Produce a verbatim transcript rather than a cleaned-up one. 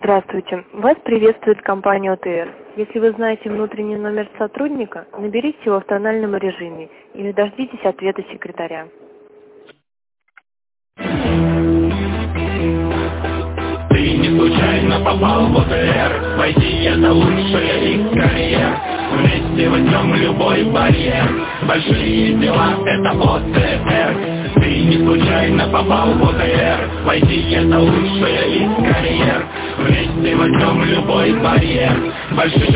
Здравствуйте. Вас приветствует компания О Т Р. Если вы знаете внутренний номер сотрудника, наберите его в тональном режиме или дождитесь ответа секретаря. Ты не случайно попал в О Т Р. Войти — это лучшая из карьер. Вместе возьмем любой барьер. Большие дела — это О Т Р. Ты не случайно попал в О Т Р. Войти — это лучшая из карьер. Вместе возьмем любой барьер. Большие